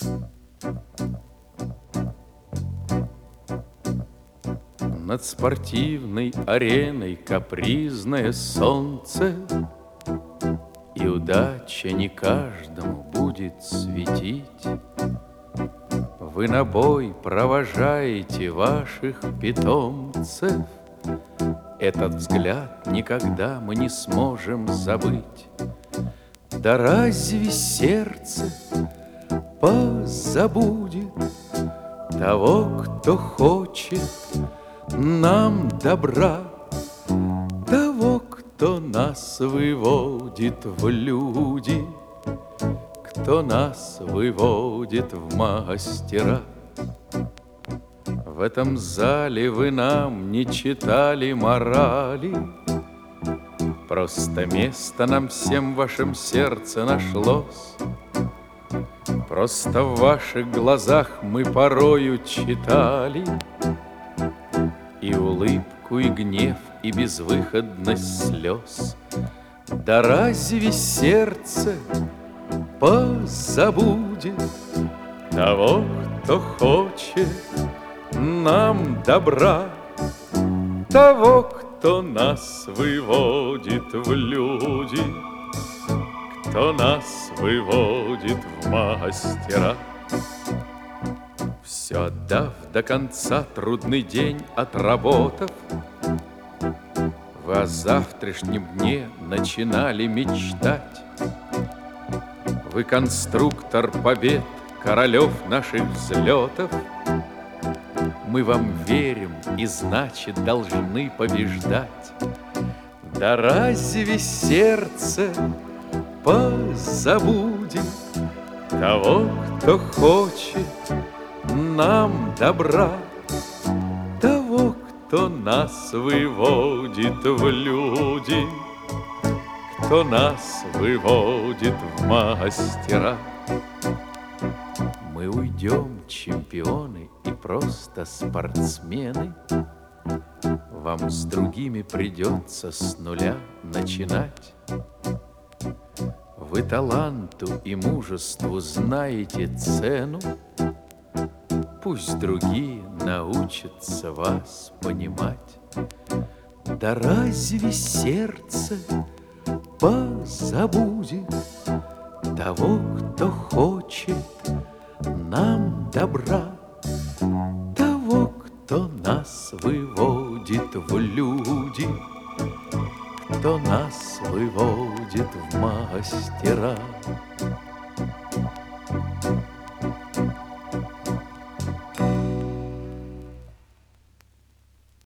Над спортивной ареной капризное солнце, и удача не каждому будет светить. Вы на бой провожаете ваших питомцев, этот взгляд никогда мы не сможем забыть. Да разве сердце позабудет того, кто хочет нам добра, того, кто нас выводит в люди, кто нас выводит в мастера. В этом зале вы нам не читали морали, просто место нам всем в вашем сердце нашлось. Просто в ваших глазах мы порою читали и улыбку, и гнев, и безвыходность слез. Да разве сердце позабудет того, кто хочет нам добра, того, кто нас выводит в люди, кто нас выводит в мастера. Все отдав до конца, трудный день отработав, вы о завтрашнем дне начинали мечтать. Вы конструктор побед, королев наших взлетов. Мы вам верим и, значит, должны побеждать. Да разве сердце позабудет того, кто хочет нам добра, того, кто нас выводит в люди, кто нас выводит в мастера? Мы уйдем, чемпионы и просто спортсмены. Вам с другими придется с нуля начинать. Вы таланту и мужеству знаете цену, пусть другие научатся вас понимать. Да разве сердце позабудет того, кто хочет нам добра, того, кто нас выводит в люди, кто нас выводит в мастера?